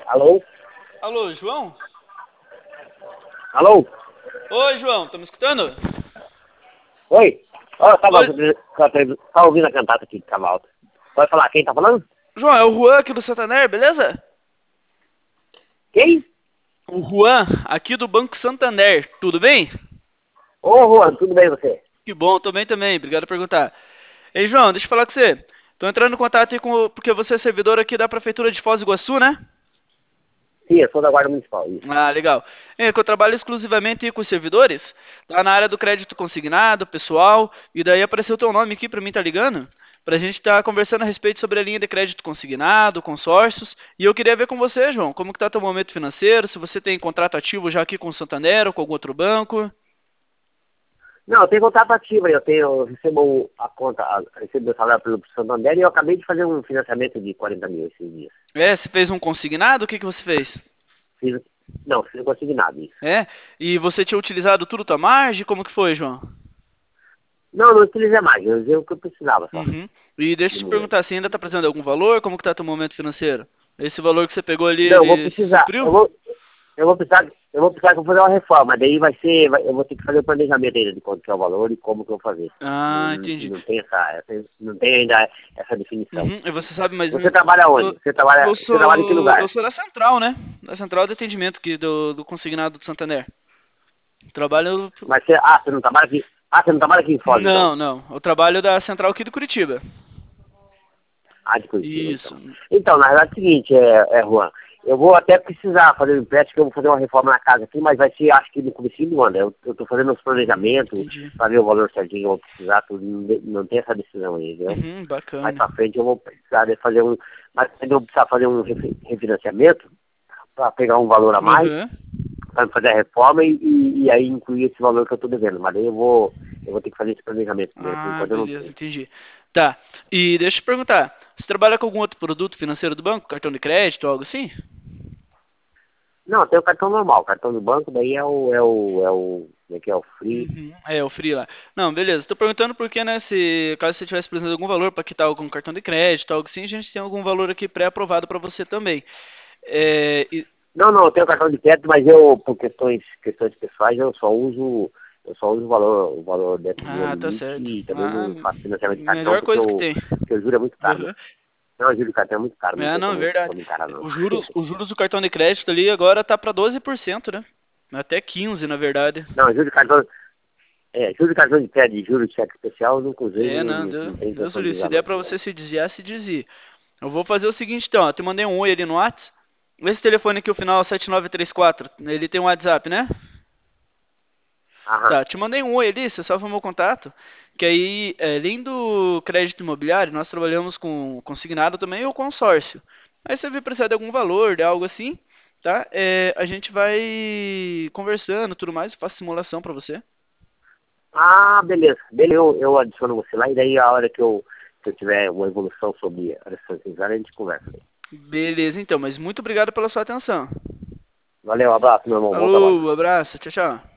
Alô? Alô, João? Alô? Oi, João, tá me escutando? Oi? Ó, Oi, tava ouvindo a cantata aqui de cavalo. Pode falar, quem tá falando? João, é o Juan aqui do Santander, beleza? Quem? O Juan, aqui do Banco Santander, tudo bem? Ô, Juan, tudo bem você? Que bom, tô bem também, obrigado por perguntar. Ei, João, deixa eu falar com você. Tô entrando em contato aí porque você é servidor aqui da Prefeitura de Foz do Iguaçu, né? Sim, eu sou da Guarda Municipal, isso. Ah, legal. É que eu trabalho exclusivamente aí com os servidores, lá na área do crédito consignado, pessoal, e daí apareceu o teu nome aqui pra mim tá ligando, pra gente estar conversando a respeito sobre a linha de crédito consignado, consórcios, e eu queria ver com você, João, como que tá teu momento financeiro, se você tem contrato ativo já aqui com o Santander ou com algum outro banco. Não, eu tenho contato ativo aí, eu recebo a conta, recebo meu salário pelo Santander e eu acabei de fazer um financiamento de 40 mil esses dias. É, você fez um consignado, o que que você fez? Fiz, não, não consegui nada, isso. É, e você tinha utilizado tudo tua margem, como que foi, João? Não, não utilizei mais, eu usei o que eu precisava só, Uhum. E deixa eu no te momento. perguntar, você ainda tá precisando de algum valor? Como que tá teu momento financeiro? Esse valor que você pegou ali, Não, eu vou ele precisar, supriu? eu vou fazer uma reforma, daí eu vou ter que fazer o planejamento ainda de quanto que é o valor e como que eu vou fazer. Não, Ah, entendi. não tem não tem ainda essa definição. Uhum. E você sabe, mas Você trabalha onde? eu, Você trabalha em que eu lugar? sou da central, né? Da central de atendimento aqui do consignado do Santander. Trabalho. Você não trabalha aqui, você não trabalha aqui em Foz, então. Não, não. Eu trabalho da central aqui de Curitiba. Ah, de Curitiba, Isso. então. Então, na verdade é o seguinte, Juan, eu vou até precisar fazer um empréstimo, que eu vou fazer uma reforma na casa aqui, mas vai ser, acho que no começo do ano. Eu tô fazendo os planejamentos Entendi. para ver o valor certinho que eu vou precisar, tudo, não tem essa decisão aí, entendeu? Uhum, Mais bacana. pra frente eu vou precisar de fazer mas eu vou precisar fazer um refinanciamento para pegar um valor a mais, Uhum. para fazer a reforma e aí incluir esse valor que eu estou devendo. Mas aí eu vou ter que fazer esse planejamento primeiro, por Ah, enquanto eu não beleza, tenho. entendi. Tá. E deixa eu te perguntar, você trabalha com algum outro produto financeiro do banco? Cartão de crédito, algo assim? Não, eu tenho o cartão normal, o cartão do banco, daí como é que é o free. Uhum. É, o free lá. Não, beleza. Tô perguntando porque, né, se caso você tivesse precisando de algum valor para quitar algum cartão de crédito, algo assim, a gente tem algum valor aqui pré-aprovado para você também. É, Não, eu tenho cartão de crédito, mas eu, por questões pessoais, eu só uso o valor dentro do meu ah, tá limite certo. e também Ah, não faço financiamento de cartão melhor coisa que tem. porque o juro é muito caro, né? Uhum. Não, o juro de cartão é muito caro, não É, tem não, é verdade. como encarar, não. Os juros do cartão de crédito ali agora tá para 12%, né? Até 15, na verdade. Não, juro de cartão de crédito e juro de cheque especial, eu nunca usei, É, não, não, não, Deus, não tem Deus o intenção de livre. Se usar, der não. pra você se desviar, se desvie. Eu vou fazer o seguinte, então. Eu te mandei um oi ali no WhatsApp. Esse telefone aqui, o final 7934, ele tem um WhatsApp, né? Aham. Tá, te mandei um oi ali, você salva o meu contato. Que aí, além do crédito imobiliário, nós trabalhamos com consignado também ou consórcio. Aí você vai precisar de algum valor, de algo assim, tá? A gente vai conversando, tudo mais, faço simulação pra você. Ah, beleza. Eu adiciono você lá e daí a hora que eu tiver uma evolução sobre a licença, a gente conversa. Beleza, então, mas muito obrigado pela sua atenção. Valeu, abraço, meu irmão. Bom trabalho. Falou, abraço, tchau, tchau.